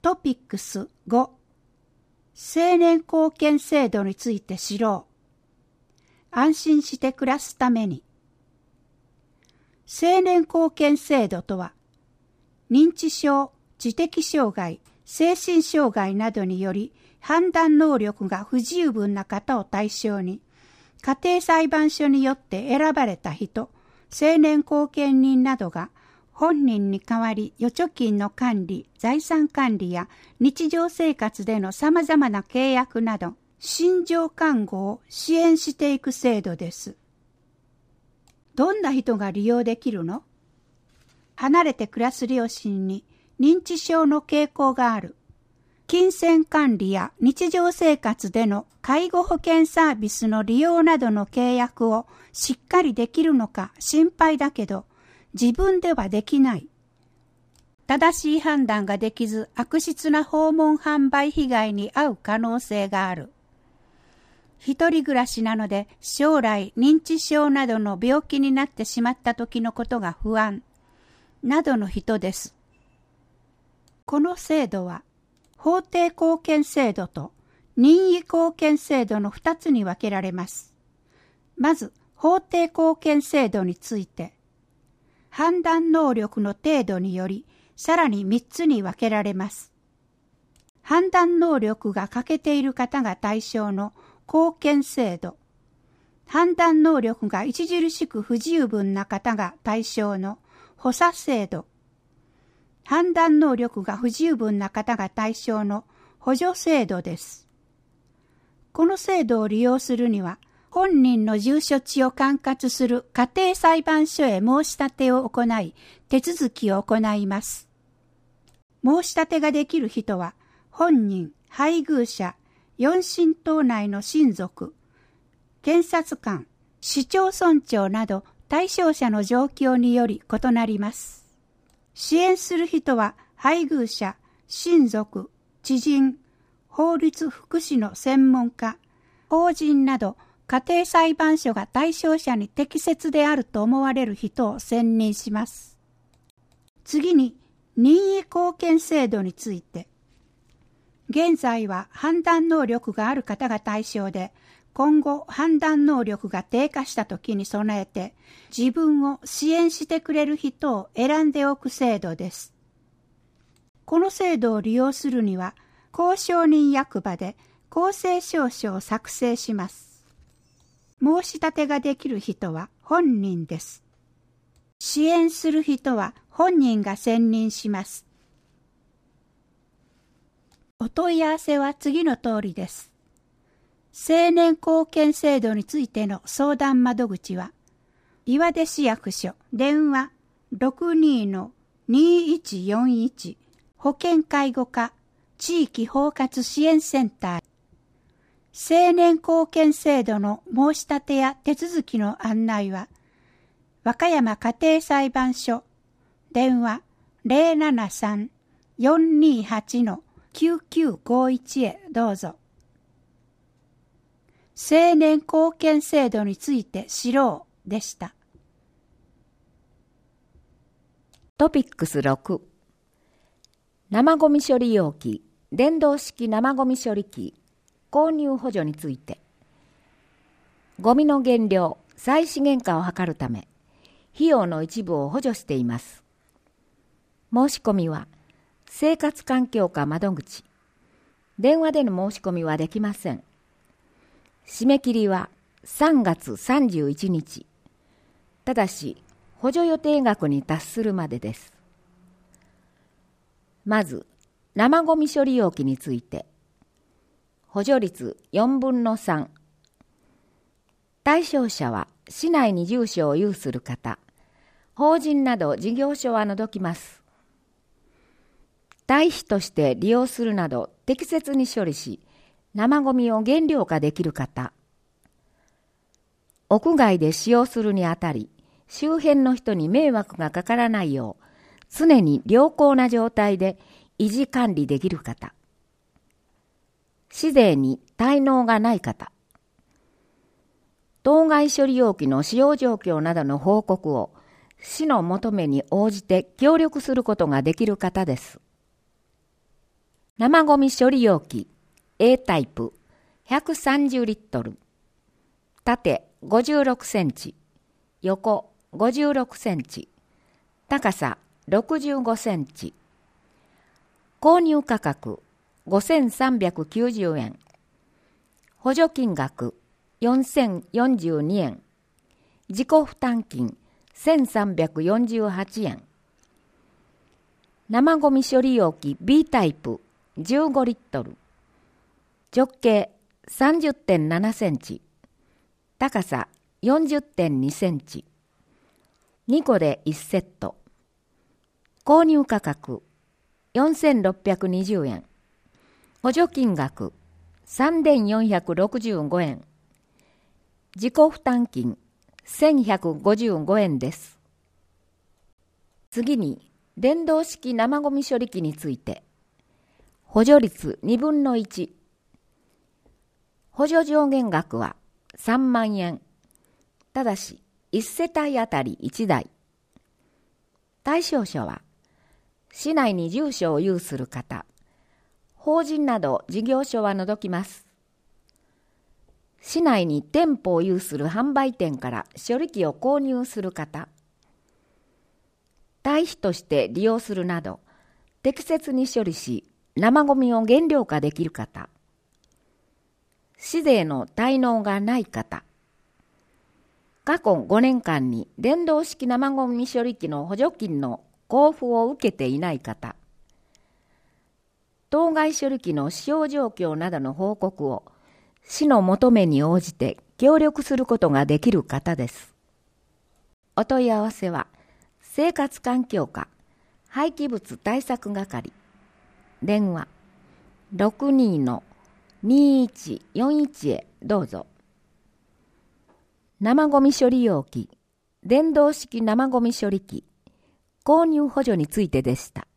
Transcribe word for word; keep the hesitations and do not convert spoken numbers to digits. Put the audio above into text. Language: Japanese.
トピックスご、青年貢献制度について知ろう。安心して暮らすために。青年貢献制度とは、認知症、知的障害、精神障害などにより判断能力が不十分な方を対象に、家庭裁判所によって選ばれた人、青年後見人などが本人に代わり預貯金の管理、財産管理や日常生活でのさまざまな契約など、心情看護を支援していく制度です。どんな人が利用できるの？離れて暮らす両親に認知症の傾向がある。金銭管理や日常生活での介護保険サービスの利用などの契約をしっかりできるのか心配だけど、自分ではできない。正しい判断ができず悪質な訪問販売被害に遭う可能性がある。一人暮らしなので将来認知症などの病気になってしまった時のことが不安などの人です。この制度は法定後見制度と任意後見制度のふたつに分けられます。まず法定後見制度について、判断能力の程度によりさらにみっつに分けられます。判断能力が欠けている方が対象の後見制度、判断能力が著しく不十分な方が対象の補佐制度、判断能力が不十分な方が対象の補助制度です。この制度を利用するには、本人の住所地を管轄する家庭裁判所へ申し立てを行い、手続きを行います。申し立てができる人は、本人、配偶者、四親等内の親族、検察官、市町村長など対象者の状況により異なります。支援する人は配偶者、親族、知人、法律福祉の専門家、法人など家庭裁判所が対象者に適切であると思われる人を選任します。次に任意後見制度について、現在は判断能力がある方が対象で、今後判断能力が低下した時に備えて自分を支援してくれる人を選んでおく制度です。この制度を利用するには公証人役場で公正証書を作成します。申し立てができる人は本人です。支援する人は本人が選任します。お問い合わせは次の通りです。青年後見制度についての相談窓口は、岩出市役所電話 ろくに の にいちよんいち 保健介護課地域包括支援センター。青年後見制度の申し立てや手続きの案内は、和歌山家庭裁判所電話 ゼロななさん よんにはち のきゅうきゅうごいち へどうぞ。青年後見制度について知ろうでした。 トピックスろく、生ごみ処理容器、電動式生ごみ処理機購入補助について、ゴミの減量、再資源化を図るため、費用の一部を補助しています。申し込みは生活環境課窓口、電話での申し込みはできません。締め切りはさんがつさんじゅういちにち。ただし、補助予定額に達するまでです。まず、生ごみ処理容器について。補助率よんぶんのさん。対象者は市内に住所を有する方、法人など事業所は除きます。堆肥として利用するなど適切に処理し、生ごみを減量化できる方、屋外で使用するにあたり、周辺の人に迷惑がかからないよう、常に良好な状態で維持管理できる方、市税に滞納がない方、当該処理容器の使用状況などの報告を市の求めに応じて協力することができる方です。 生ゴミ処理容器 A タイプひゃくさんじゅうリットル、縦ごじゅうろくセンチ、横ごじゅうろくセンチ、高さろくじゅうごセンチ。購入価格ごせんさんびゃくきゅうじゅうえん。補助金額よんせんよんじゅうにえん。自己負担金せんさんびゃくよんじゅうはちえん。生ゴミ処理容器 B タイプじゅうごリットル。直径 さんじゅってんななセンチ。高さ よんじゅってんにセンチ。にこでいちセット。購入価格よんせんろっぴゃくにじゅうえん。補助金額さんぜんよんひゃくろくじゅうごえん。自己負担金せんひゃくごじゅうごえんです。次に電動式生ゴミ処理機について。補助率にぶんのいち。補助上限額はさんまんえん。ただしいち世帯あたりいちだい。対象者は市内に住所を有する方、法人など事業所は除きます。市内に店舗を有する販売店から処理機を購入する方、堆肥として利用するなど適切に処理し生ゴミを減量化できる方、市税の滞納がない方、過去ごねんかんに電動式生ゴミ処理機の補助金の交付を受けていない方、当該処理機の使用状況などの報告を市の求めに応じて協力することができる方です。お問い合わせは生活環境課廃棄物対策係、電話 ろくにーのにーいちよんいち へどうぞ。生ゴミ処理容器電動式生ゴミ処理機購入補助についてでした。